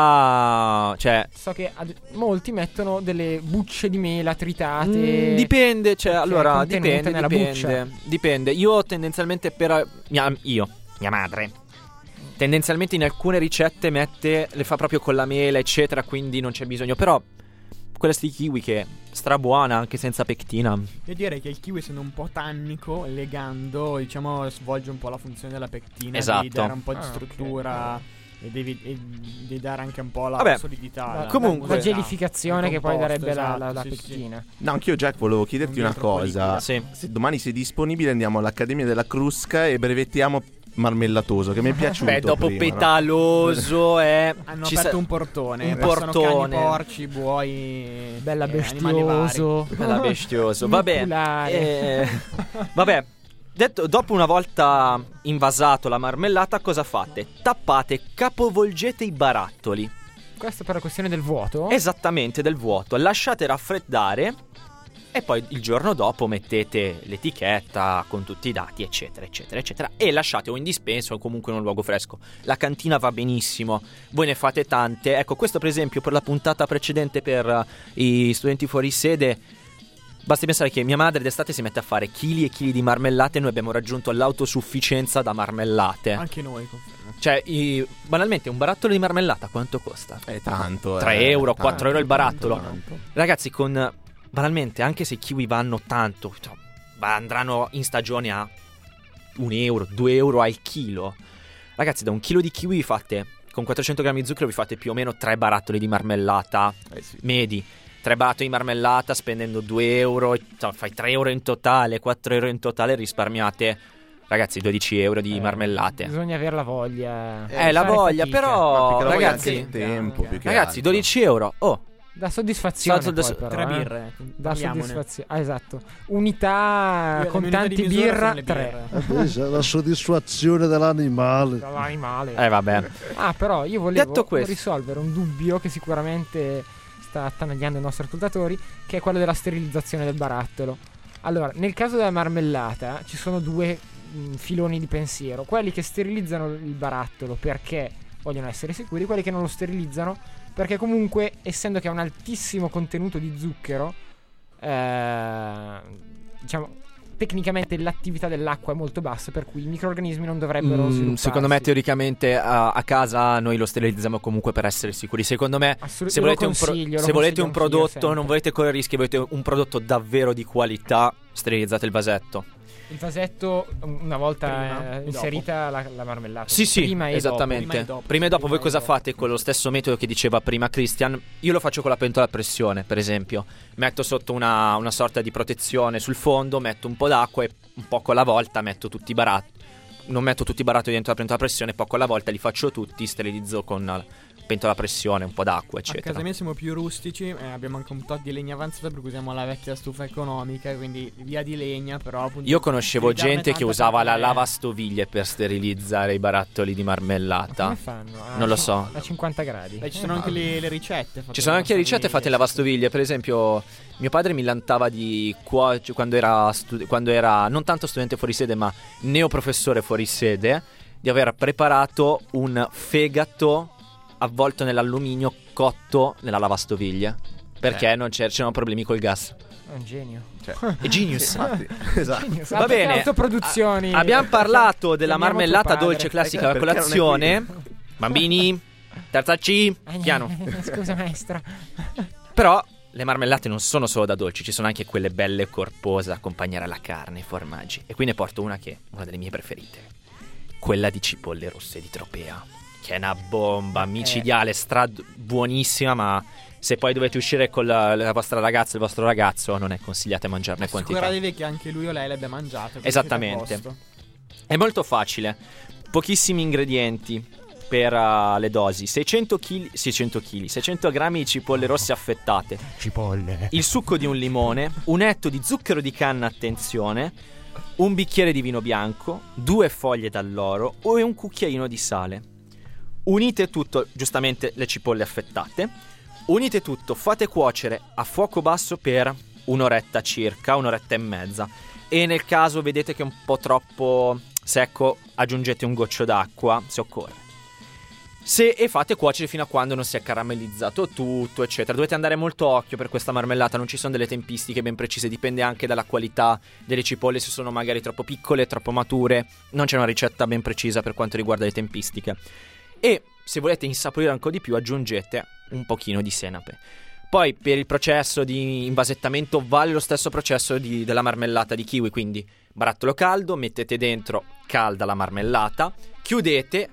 realtà, cioè, So che ad- molti mettono delle bucce di mela tritate. mm, dipende, cioè, che è allora, contenuta dipende, nella dipende, buccia. dipende. Io tendenzialmente per mia, io, mia madre, tendenzialmente in alcune ricette mette, le fa proprio con la mela, eccetera, quindi non c'è bisogno. Però quella di kiwi che è strabuona anche senza pectina. Io direi che il kiwi, essendo un po' tannico, legando, diciamo, svolge un po' la funzione della pectina. Esatto. Devi dare un po' di Ah, struttura e devi, e devi dare anche un po' la Vabbè, solidità. La, comunque- la la gelificazione il che poi composto, darebbe la, la, esatto, la sì, pectina. No, anch'io, Jack, volevo chiederti Non una viene troppo cosa. Sì. Se domani sei disponibile, andiamo all'Accademia della Crusca e brevettiamo marmellatoso, che mi è piaciuto. Beh, dopo prima, no? petaloso è Hanno ci aperto sa- un portone. un passano portone. cani, porci, buoi. Bella e animali vari. bestioso. Bella bestioso. Vabbè. Nuculare. eh, vabbè. Detto, dopo una volta invasato la marmellata, cosa fate? Tappate, capovolgete i barattoli. Questo per la questione del vuoto. Esattamente, del vuoto. Lasciate raffreddare e poi il giorno dopo mettete l'etichetta con tutti i dati, eccetera, eccetera, eccetera. E lasciate o in dispensa o comunque in un luogo fresco. La cantina va benissimo, voi ne fate tante. Ecco, questo per esempio per la puntata precedente per uh, i studenti fuori sede. Basti pensare che mia madre d'estate si mette a fare chili e chili di marmellate e noi abbiamo raggiunto l'autosufficienza da marmellate. Anche noi, confermo. Cioè, i- banalmente, un barattolo di marmellata quanto costa? È tanto. tre eh, euro, tanto, quattro euro il barattolo. tanto. Ragazzi, con banalmente, anche se i kiwi vanno tanto, cioè, va- andranno in stagione a un euro, due euro al chilo. Ragazzi, da un chilo di kiwi vi fate, con quattrocento grammi di zucchero, vi fate più o meno tre barattoli di marmellata Eh sì. medi. Tre barattoli di marmellata spendendo due euro, cioè, fai tre euro in totale, quattro euro in totale, risparmiate, ragazzi, dodici euro di Eh, marmellate. Bisogna avere la voglia. Eh, la Fare voglia, fatica. però, Ma più che la voglia ragazzi, anche il tempo, più che Ragazzi, altro. dodici euro. Oh, Da soddisfazione. Salto da- poi, però, Tre eh. birre. Da parliamone. soddisfazione. Ah, esatto. Unità Io- la con mia unità tanti di misura birra, sono le tre. birre. Questa è la soddisfazione dell'animale. Dall'animale. eh vabbè. Ah, però io volevo Detto questo. risolvere un dubbio che sicuramente sta attanagliando i nostri ascoltatori, che è quello della sterilizzazione del barattolo. Allora, nel caso della marmellata ci sono due mh, filoni di pensiero: quelli che sterilizzano il barattolo perché vogliono essere sicuri, quelli che non lo sterilizzano perché comunque, essendo che ha un altissimo contenuto di zucchero, eh, diciamo, tecnicamente l'attività dell'acqua è molto bassa, per cui i microrganismi non dovrebbero Mm, svilupparsi. secondo me teoricamente a, a casa noi lo sterilizziamo comunque per essere sicuri. Secondo me Assolut- se lo volete un, pro- consiglio, lo se volete consiglio un anch'io prodotto, sempre. non volete correre rischi, volete un prodotto davvero di qualità, sterilizzate il vasetto. Il vasetto, una volta Prima eh, e inserita la, la marmellata. Sì, sì, prima e esattamente. Prima e dopo. Prima e dopo, voi Prima e cosa dopo. fate con lo stesso metodo che diceva prima Christian? Io lo faccio con la pentola a pressione, per esempio. Metto sotto una, una sorta di protezione sul fondo, metto un po' d'acqua e un poco alla volta metto tutti i barattoli. Non metto tutti i barattoli dentro la pentola a pressione, poco alla volta li faccio tutti, sterilizzo con pentola a pressione, un po' d'acqua, A eccetera. casa mia siamo più rustici, eh, abbiamo anche un po' di legna avanzata per cui usiamo la vecchia stufa economica, quindi via di legna, però appunto Io conoscevo utilizzarne gente che tanta usava per la fare- lavastoviglie per sterilizzare i barattoli di marmellata. Come fanno? Ah, Non lo no, so. A cinquanta gradi. Beh, ci sono anche le, le ricette fatte Ci sono anche ricette fatte in lavastoviglie. Per esempio, mio padre mi lantava di cuoce quando era, stu- quando era non tanto studente fuori sede, ma neoprofessore fuori sede, di aver preparato un fegato avvolto nell'alluminio cotto nella lavastoviglie. Perché non c'er- c'erano problemi col gas. È un genio. Cioè, È genius. infatti, esatto. Genius. Va Ah, perché bene. autoproduzioni. A- abbiamo parlato della Chiamiamo tuo marmellata padre. dolce classica da Perché non è colazione. Bambini, terza C, Eh, piano. Scusa maestra. Però le marmellate non sono solo da dolci, ci sono anche quelle belle corpose da accompagnare alla carne, i formaggi. E qui ne porto una che è una delle mie preferite. Quella di cipolle rosse di Tropea, che è una bomba micidiale, stra buonissima, ma se poi dovete uscire con la, la vostra ragazza, il vostro ragazzo, non è consigliate mangiarne quantità. Assicuratevi che anche lui o lei l'abbia mangiato. così Esattamente. siete a posto. È molto facile, pochissimi ingredienti per uh, le dosi. seicento chili, seicento chili, seicento grammi di cipolle rosse affettate, Cipolle. il succo di un limone, un etto di zucchero di canna, attenzione, un bicchiere di vino bianco, due foglie d'alloro e un cucchiaino di sale. Unite tutto, giustamente le cipolle affettate, unite tutto, fate cuocere a fuoco basso per un'oretta circa, un'oretta e mezza. E nel caso vedete che è un po' troppo secco, aggiungete un goccio d'acqua, se occorre. Se, e fate cuocere fino a quando non si è caramellizzato tutto, eccetera. Dovete andare molto occhio per questa marmellata, non ci sono delle tempistiche ben precise, dipende anche dalla qualità delle cipolle, se sono magari troppo piccole, troppo mature. Non c'è una ricetta ben precisa per quanto riguarda le tempistiche. E se volete insaporire ancora di più, aggiungete un pochino di senape. Poi per il processo di invasettamento vale lo stesso processo di, della marmellata di kiwi, quindi barattolo caldo, mettete dentro calda la marmellata, chiudete,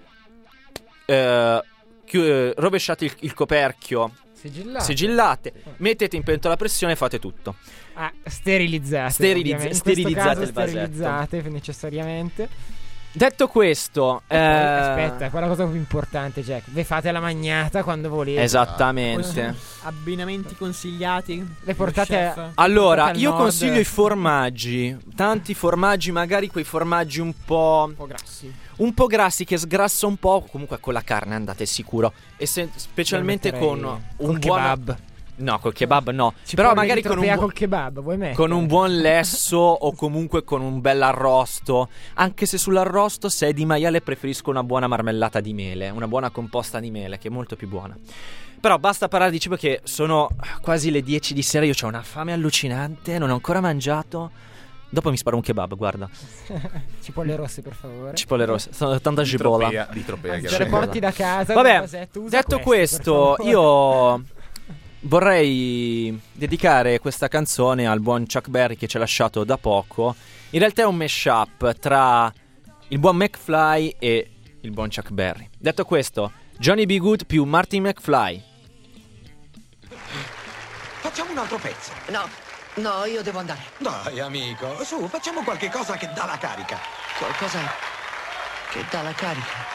eh, chi- eh, rovesciate il, il coperchio, Sigillate. sigillate, mettete in pentola a pressione e fate tutto. Ah, sterilizzate. Sterilizza- ovviamente. In sterilizzate questo caso il vasetto. sterilizzate necessariamente. Detto questo, E poi, eh, aspetta, quella cosa più importante, Jack. Vi fate la magnata quando volete. esattamente. Abbinamenti consigliati? Le portate Chef? a- Allora, portate al io nord. consiglio i formaggi. Tanti formaggi, magari quei formaggi un po'. Un po' grassi. Un po' grassi che sgrassa un po'. Comunque con la carne andate sicuro. E se- specialmente Io con metterei un col buon kebab. No, col kebab no. Ci Però porri magari di con un, Tropea bu- col kebab, vuoi mettere? con un buon lesso o comunque con un bel arrosto. Anche se sull'arrosto, se è di maiale, preferisco una buona marmellata di mele. Una buona composta di mele, che è molto più buona. Però basta parlare di cibo, che sono quasi le dieci di sera. Io ho una fame allucinante, non ho ancora mangiato. Dopo mi sparo un kebab, guarda. Cipolle rosse, per favore. Cipolle rosse, sono tanta Di cipolla. Tropea, di Tropea, Anzi, che se le abbiamo- porti da casa. Vabbè, un vasetto, usa detto questo, questo, per favore. io vorrei dedicare questa canzone al buon Chuck Berry, che ci ha lasciato da poco. In realtà è un mashup tra il buon McFly e il buon Chuck Berry. Detto questo, Johnny B. Good più Martin McFly. Facciamo un altro pezzo. No, no, io devo andare. Dai, amico, su, facciamo qualche cosa che dà la carica. Qualcosa che dà la carica.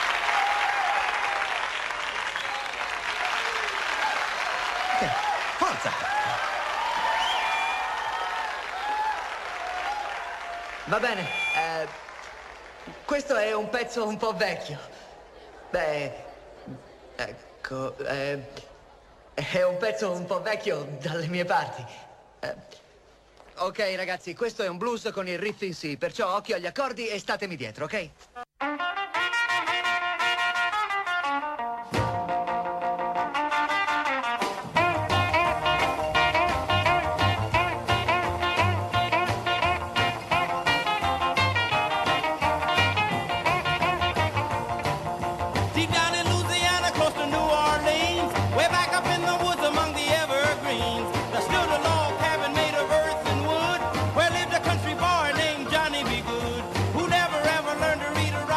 Ok, forza! Va bene, eh, questo è un pezzo un po' vecchio. Beh, ecco, eh, è un pezzo un po' vecchio dalle mie parti. Eh, ok, ragazzi, questo è un blues con il riff in sì, perciò occhio agli accordi e statemi dietro, ok? Deep down in Louisiana, close to New Orleans, way back up in the woods among the evergreens, there stood a log cabin made of earth and wood, where lived a country boy named Johnny B. Good, who never ever learned to read or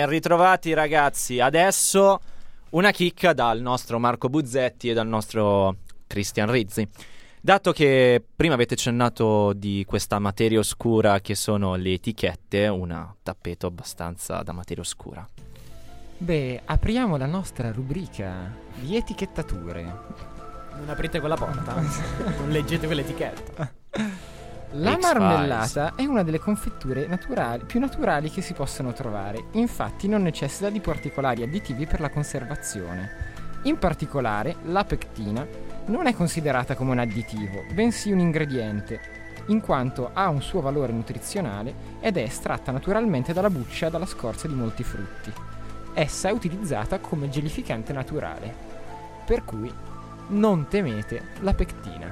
Ben ritrovati ragazzi. Adesso una chicca dal nostro Marco Buzzetti e dal nostro Christian Rizzi. Dato che prima avete accennato di questa materia oscura che sono le etichette, un tappeto abbastanza da materia oscura. Beh, apriamo la nostra rubrica di etichettature. Non aprite quella porta, non leggete quell'etichetta. La X-Files. marmellata è una delle confetture naturali, più naturali che si possano trovare. Infatti non necessita di particolari additivi per la conservazione. In particolare, la pectina non è considerata come un additivo, bensì un ingrediente, in quanto ha un suo valore nutrizionale ed è estratta naturalmente dalla buccia e dalla scorza di molti frutti. Essa è utilizzata come gelificante naturale, per cui non temete la pectina.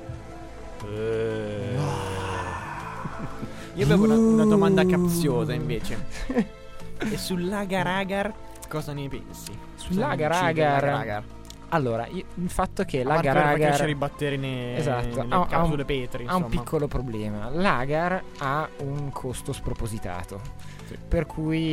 Io avevo una, una domanda capziosa invece. E sull'agar agar cosa ne pensi? Sull'agar Cosa ne dici agar? dell'agar agar? Allora, io- il fatto che A parte l'agar per far agar crescere i batteri nei, esatto, nelle ha, ha un, capsule petri, ha un insomma. piccolo problema. L'agar ha un costo spropositato, Sì. per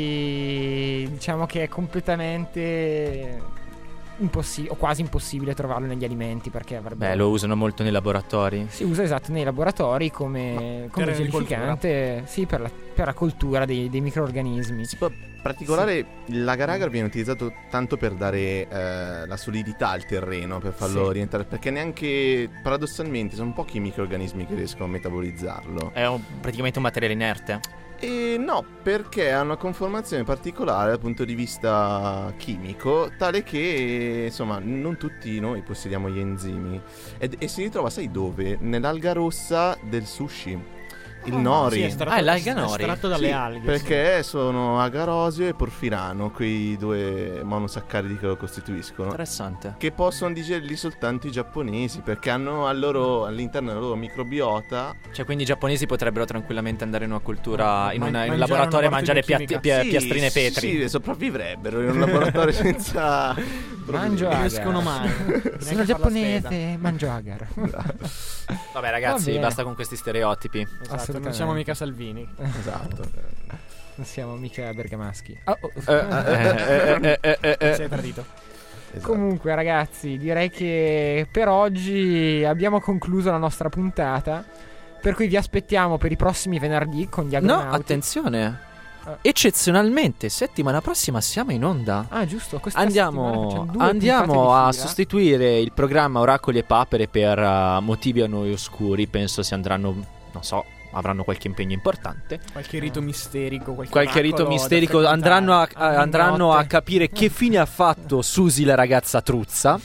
cui diciamo che è completamente impossibile o quasi impossibile trovarlo negli alimenti, perché avrebbe Beh, lo usano molto nei laboratori. si usa esatto nei laboratori come, come per gelificante, sì, per la, per la coltura dei, dei microrganismi. In particolare l'agar agar viene utilizzato tanto per dare eh, la solidità al terreno, per farlo Sì. rientrare, perché neanche paradossalmente sono pochi i microrganismi che riescono a metabolizzarlo. È un- praticamente un materiale inerte. E no, perché ha una conformazione particolare dal punto di vista chimico, tale che insomma non tutti noi possediamo gli enzimi. Ed- e si ritrova, sai dove? Nell'alga rossa del sushi. Il Ah, nori. sì, è estratto, Ah, è l'alga nori? estratto dalle Sì, alghe. perché sono agarosio e porfirano, quei due monosaccaridi che lo costituiscono, Interessante. che possono digerirli soltanto i giapponesi, perché hanno al loro, all'interno della loro microbiota. Cioè, quindi i giapponesi potrebbero tranquillamente andare in una cultura, in, Man- una- in un mangiare laboratorio a una mangiare parte piatti- chimica. pia- Sì, piastrine petri. Sì, sopravvivrebbero in un laboratorio senza Mangio Non agar. riescono mai. Neanche Sono a far la giapponese, spesa. mangio agar. Vabbè ragazzi, Va bene. basta con questi stereotipi. Esatto, non Assolutamente. siamo mica Salvini. Esatto. Non siamo mica bergamaschi. Oh, oh. Eh, eh, eh, eh, eh, eh. Sei tradito. Esatto. Comunque ragazzi, direi che per oggi abbiamo concluso la nostra puntata, per cui vi aspettiamo per i prossimi venerdì con gli No, agronauti. attenzione. Ah. Eccezionalmente, settimana prossima siamo in onda. Ah, giusto, questa Andiamo, settimana facciamo due andiamo puntate a di fila. sostituire il programma Oracoli e Papere per uh, motivi a noi oscuri. Penso si andranno, non so, avranno qualche impegno importante. Qualche rito misterico, qualche, Qualche rito oracolo da misterico. frequentare. Andranno a, a- andranno a notte. capire che fine ha fatto Susi, la ragazza truzza.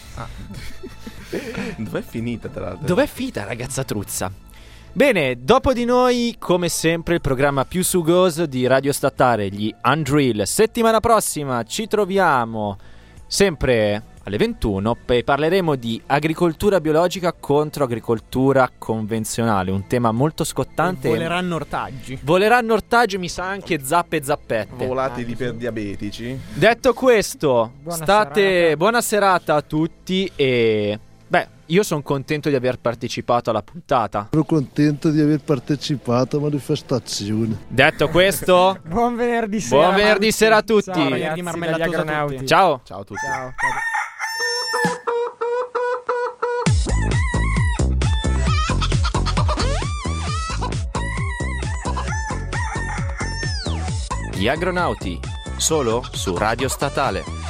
Dov'è finita, tra l'altro? Dov'è finita la ragazza truzza? Bene, dopo di noi, come sempre, il programma più sugoso di Radio Statale, gli Undrill. Settimana prossima ci troviamo sempre alle ventuno e parleremo di agricoltura biologica contro agricoltura convenzionale, un tema molto scottante. Voleranno ortaggi. Voleranno ortaggi, mi sa anche zappe e zappette. Volatili per diabetici. Detto questo, Buona state serata. buona serata a tutti e beh, io sono contento di aver partecipato alla puntata. Sono contento di aver partecipato alla manifestazione. Detto questo, Buon venerdì sera. buon venerdì sera a tutti. Ciao Venerdì ragazzi, marmellatoso dagli a tutti. agronauti. Ciao. Ciao a tutti. Ciao. Gli Agronauti, solo su Radio Statale.